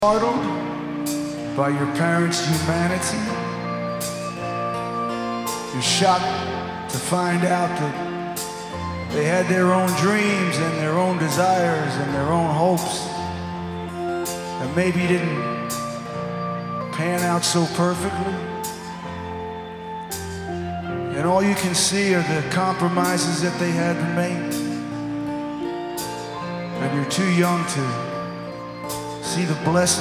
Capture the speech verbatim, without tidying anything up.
Startled by your parents' humanity. You're shocked to find out that they had their own dreams and their own desires and their own hopes that maybe didn't pan out so perfectly. And all you can see are the compromises that they had to make. And you're too young to see the blessing